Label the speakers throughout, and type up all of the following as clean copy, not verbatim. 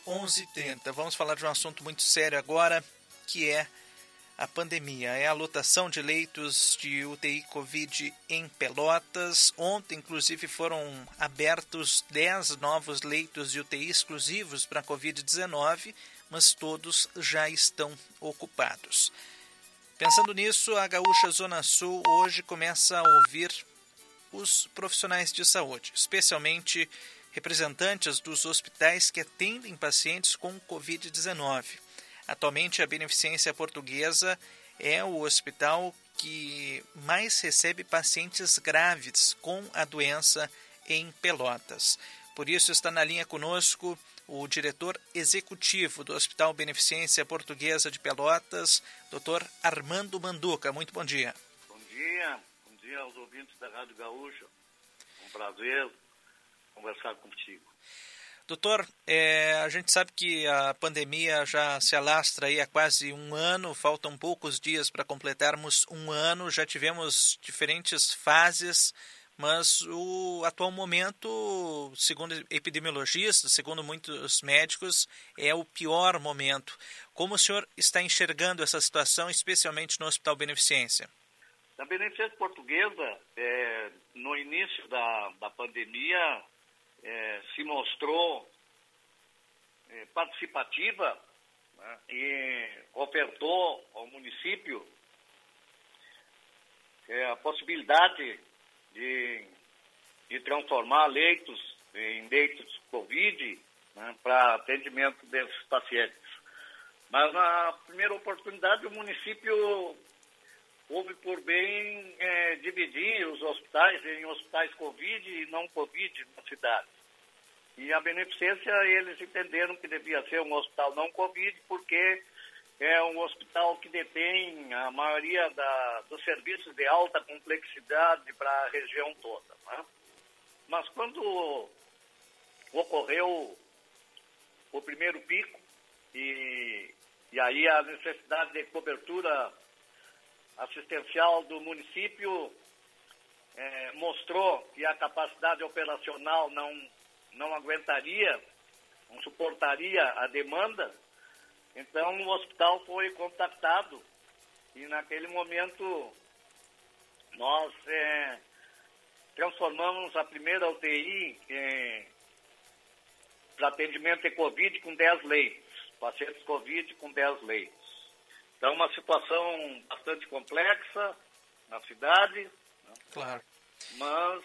Speaker 1: 11h30. Vamos falar de um assunto muito sério agora, que é a pandemia. É a lotação de leitos de UTI Covid em Pelotas. Ontem, inclusive, foram abertos 10 novos leitos de UTI exclusivos para a Covid-19, mas todos já estão ocupados. Pensando nisso, a Gaúcha Zona Sul hoje começa a ouvir os profissionais de saúde, especialmente representantes dos hospitais que atendem pacientes com Covid-19. Atualmente, a Beneficência Portuguesa é o hospital que mais recebe pacientes graves com a doença em Pelotas. Por isso, está na linha conosco o diretor executivo do Hospital Beneficência Portuguesa de Pelotas, Dr. Armando Manduca. Muito bom dia.
Speaker 2: Bom dia aos ouvintes da Rádio Gaúcha. Um prazer conversar contigo.
Speaker 1: Doutor, a gente sabe que a pandemia já se alastra aí há quase um ano, faltam poucos dias para completarmos um ano, já tivemos diferentes fases, mas o atual momento, segundo epidemiologistas, segundo muitos médicos, é o pior momento. Como o senhor está enxergando essa situação, especialmente no Hospital Beneficência?
Speaker 2: A Beneficência Portuguesa, no início da pandemia, se mostrou participativa, né, e ofertou ao município a possibilidade de transformar leitos em leitos Covid, né, para atendimento desses pacientes. Mas na primeira oportunidade o município houve por bem dividir os hospitais em hospitais Covid e não Covid na cidade. E a Beneficência, eles entenderam que devia ser um hospital não Covid, porque é um hospital que detém a maioria dos serviços de alta complexidade para a região toda, né? Mas quando ocorreu o primeiro pico, e aí a necessidade de cobertura assistencial do município mostrou que a capacidade operacional não aguentaria, não suportaria a demanda, então o hospital foi contactado e naquele momento nós transformamos a primeira UTI para atendimento de Covid com 10 leitos, pacientes Covid com 10 leitos. Então, uma situação bastante complexa na cidade, né?
Speaker 1: Claro.
Speaker 2: Mas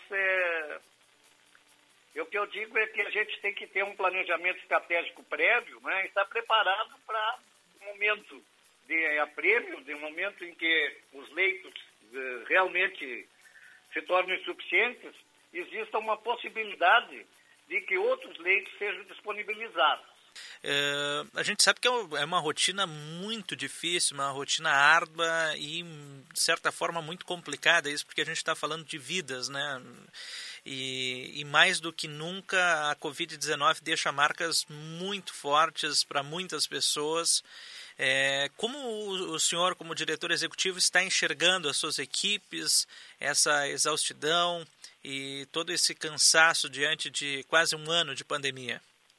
Speaker 2: o que eu digo é que a gente tem que ter um planejamento estratégico prévio, né? E estar preparado para um momento de aprêmio, de um momento em que os leitos realmente se tornem insuficientes, exista uma possibilidade de que outros leitos sejam disponibilizados.
Speaker 1: A gente sabe que é uma rotina muito difícil, uma rotina árdua e, de certa forma, muito complicada, isso porque a gente está falando de vidas, né? E mais do que nunca, a Covid-19 deixa marcas muito fortes para muitas pessoas. Como o senhor, como diretor executivo, está enxergando as suas equipes, essa exaustidão e todo esse cansaço diante de quase um ano de pandemia?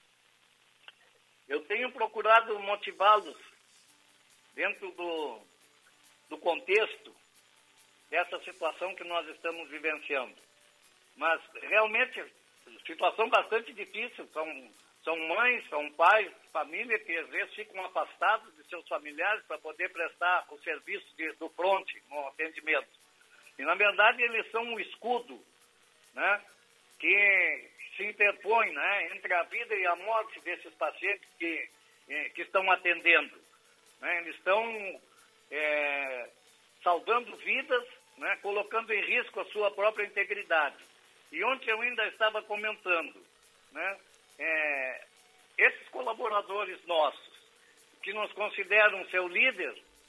Speaker 2: Eu tenho procurado motivá-los dentro do contexto dessa situação que nós estamos vivenciando. Mas, realmente, situação bastante difícil. São mães, são pais, família que, às vezes, ficam afastados de seus familiares para poder prestar o serviço do fronte no atendimento. E, na verdade, eles são um escudo, né, que se interpõe, né, entre a vida e a morte desses pacientes que estão atendendo, né? Eles estão salvando vidas, né, colocando em risco a sua própria integridade. E ontem eu ainda estava comentando, né, esses colaboradores nossos, que nos consideram seu líder,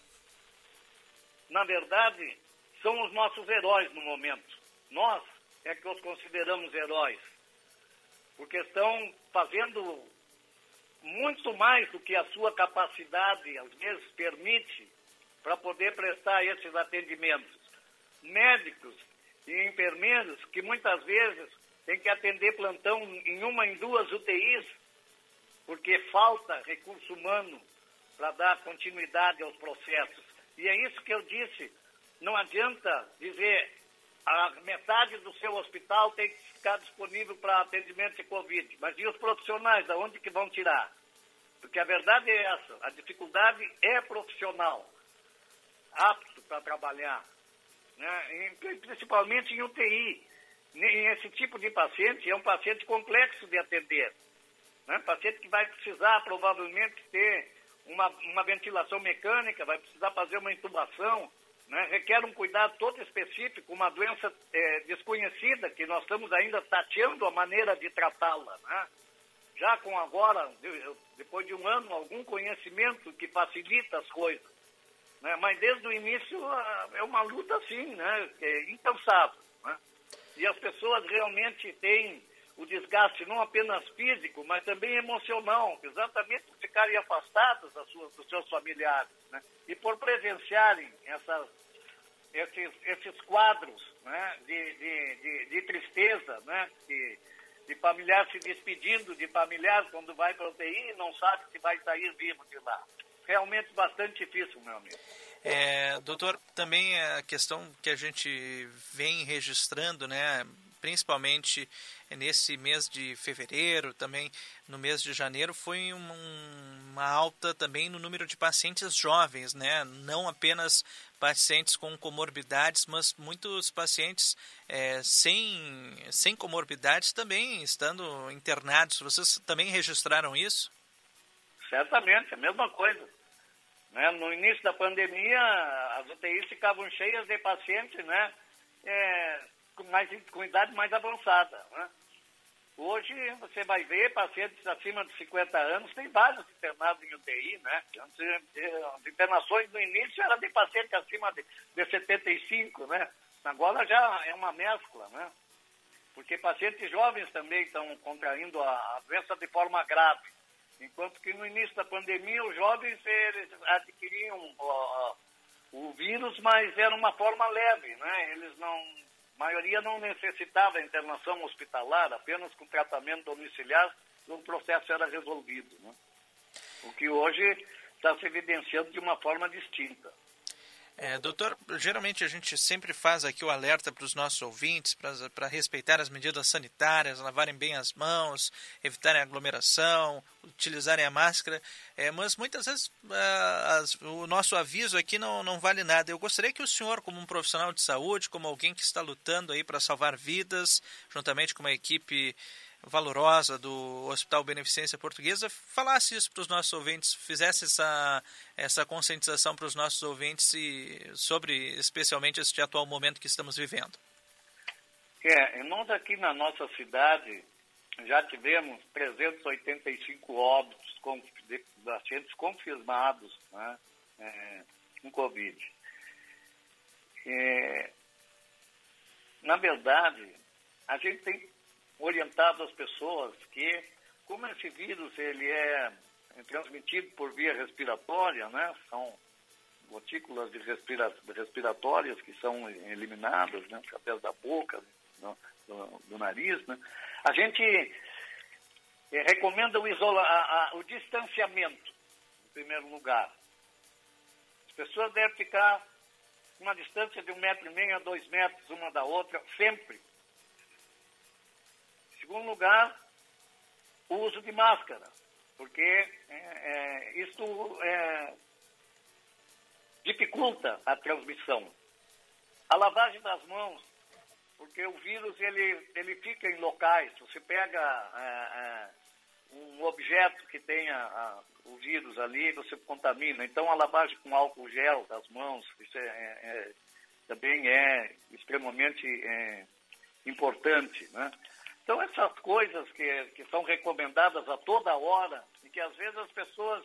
Speaker 2: na verdade, são os nossos heróis no momento. Nós é que os consideramos heróis, porque estão fazendo muito mais do que a sua capacidade, às vezes, permite, para poder prestar esses atendimentos. Médicos e enfermeiros que muitas vezes têm que atender plantão em uma, em duas UTIs, porque falta recurso humano para dar continuidade aos processos. E é isso que eu disse, não adianta dizer a metade do seu hospital tem que ficar disponível para atendimento de Covid, mas e os profissionais, aonde que vão tirar? Porque a verdade é essa, a dificuldade é profissional, apto para trabalhar, né? Principalmente em UTI. Esse tipo de paciente é um paciente complexo de atender, né? Paciente que vai precisar provavelmente ter uma ventilação mecânica, vai precisar fazer uma intubação, né? Requer um cuidado todo específico, uma doença desconhecida, que nós estamos ainda tateando a maneira de tratá-la, né? Já com agora, depois de um ano, algum conhecimento que facilita as coisas, né? Mas desde o início é uma luta assim, né? É incansável, né? E as pessoas realmente têm o desgaste não apenas físico, mas também emocional, exatamente por ficarem afastadas dos seus familiares, né? E por presenciarem esses quadros, né? de tristeza, né? De familiar se despedindo de familiar quando vai para a UTI e não sabe se vai sair vivo de lá. Realmente bastante difícil, meu amigo.
Speaker 1: Doutor, também a questão que a gente vem registrando, né, principalmente nesse mês de fevereiro, também no mês de janeiro, foi uma alta também no número de pacientes jovens, né, não apenas pacientes com comorbidades, mas muitos pacientes sem comorbidades também estando internados. Vocês também registraram isso?
Speaker 2: Certamente, a mesma coisa. Né? No início da pandemia, as UTIs ficavam cheias de pacientes, né? Com idade mais avançada, né? Hoje, você vai ver pacientes acima de 50 anos, tem vários internados em UTI, né? As internações no início eram de pacientes acima de 75, né? Agora já é uma mescla, né? Porque pacientes jovens também estão contraindo a doença de forma grave. Enquanto que no início da pandemia, os jovens eles adquiriam o vírus, mas era uma forma leve, né? A maioria não necessitava internação hospitalar, apenas com tratamento domiciliar, o processo era resolvido, né? O que hoje está se evidenciando de uma forma distinta.
Speaker 1: Doutor, geralmente a gente sempre faz aqui o alerta para os nossos ouvintes para respeitar as medidas sanitárias, lavarem bem as mãos, evitarem aglomeração, utilizarem a máscara, mas muitas vezes o nosso aviso aqui não vale nada. Eu gostaria que o senhor, como um profissional de saúde, como alguém que está lutando aí para salvar vidas, juntamente com uma equipe valorosa do Hospital Beneficência Portuguesa, falasse isso para os nossos ouvintes, fizesse essa conscientização para os nossos ouvintes sobre especialmente este atual momento que estamos vivendo.
Speaker 2: Nós aqui na nossa cidade já tivemos 385 óbitos de pacientes confirmados, né, com Covid. Na verdade, a gente tem orientado as pessoas que, como esse vírus ele é transmitido por via respiratória, né? São gotículas respiratórias que são eliminadas, né? Através da boca, do nariz, né? A gente recomenda o distanciamento, em primeiro lugar. As pessoas devem ficar uma distância de 1,5 metro a 2 metros uma da outra, sempre. Em segundo lugar, o uso de máscara, porque isto dificulta a transmissão. A lavagem das mãos, porque o vírus ele fica em locais. Você pega um objeto que tenha o vírus ali, você contamina. Então, a lavagem com álcool gel das mãos, isso também é extremamente importante, né? Então, essas coisas que são recomendadas a toda hora e que, às vezes, as pessoas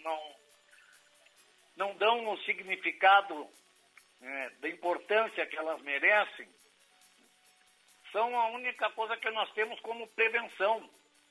Speaker 2: não dão o significado da importância que elas merecem, são a única coisa que nós temos como prevenção.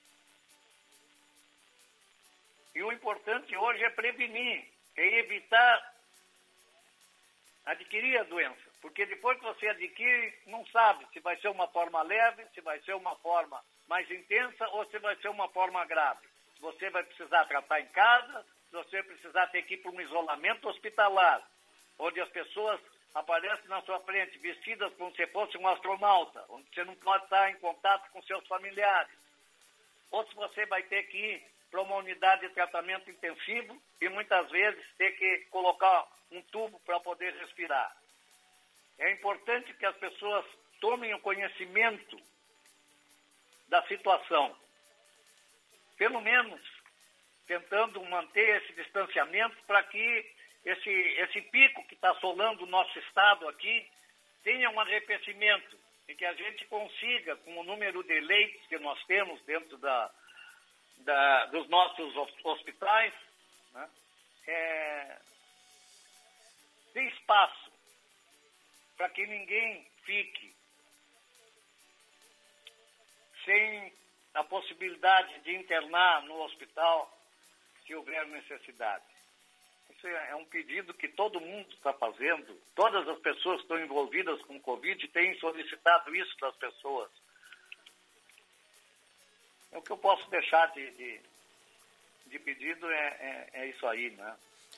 Speaker 2: E o importante hoje é prevenir, é evitar adquirir a doença. Porque depois que você adquire, não sabe se vai ser uma forma leve, se vai ser uma forma mais intensa ou se vai ser uma forma grave. se você vai precisar tratar em casa, se você precisar ter que ir para um isolamento hospitalar, onde as pessoas aparecem na sua frente vestidas como se fosse um astronauta, onde você não pode estar em contato com seus familiares. Ou se você vai ter que ir para uma unidade de tratamento intensivo e muitas vezes ter que colocar um tubo para poder respirar. É importante que as pessoas tomem o conhecimento da situação, pelo menos tentando manter esse distanciamento para que esse pico que está assolando o nosso estado aqui tenha um arrefecimento e que a gente consiga, com o número de leitos que nós temos dentro dos nossos hospitais, né, ter espaço para que ninguém fique sem a possibilidade de internar no hospital se houver necessidade. Isso é um pedido que todo mundo está fazendo. Todas as pessoas que estão envolvidas com o Covid têm solicitado isso das pessoas. O que eu posso deixar de pedido é isso aí, né?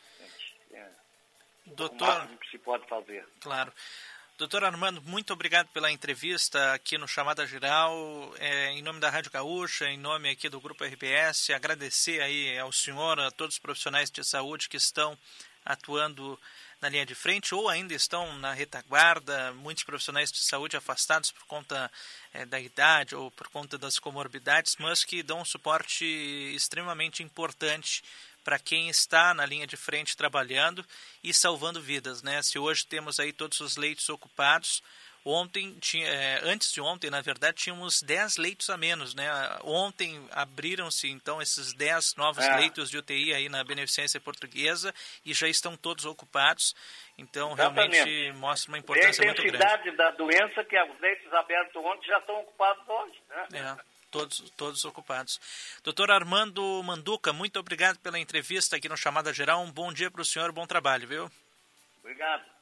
Speaker 1: Doutor,
Speaker 2: o máximo que se pode fazer.
Speaker 1: Claro. Doutor Armando, muito obrigado pela entrevista aqui no Chamada Geral, em nome da Rádio Gaúcha, em nome aqui do Grupo RBS, agradecer aí ao senhor, a todos os profissionais de saúde que estão atuando na linha de frente ou ainda estão na retaguarda, muitos profissionais de saúde afastados por conta da idade ou por conta das comorbidades, mas que dão um suporte extremamente importante para quem está na linha de frente trabalhando e salvando vidas, né? Se hoje temos aí todos os leitos ocupados, antes de ontem, na verdade, tínhamos 10 leitos a menos, né? Ontem abriram-se, então, esses 10 novos leitos de UTI aí na Beneficência Portuguesa e já estão todos ocupados. Então,
Speaker 2: exatamente,
Speaker 1: realmente mostra uma importância muito grande.
Speaker 2: A intensidade da doença, que os leitos abertos ontem já estão ocupados hoje, né?
Speaker 1: Todos ocupados. Doutor Armando Manduca, muito obrigado pela entrevista aqui no Chamada Geral. Um bom dia para o senhor, bom trabalho, viu?
Speaker 2: Obrigado.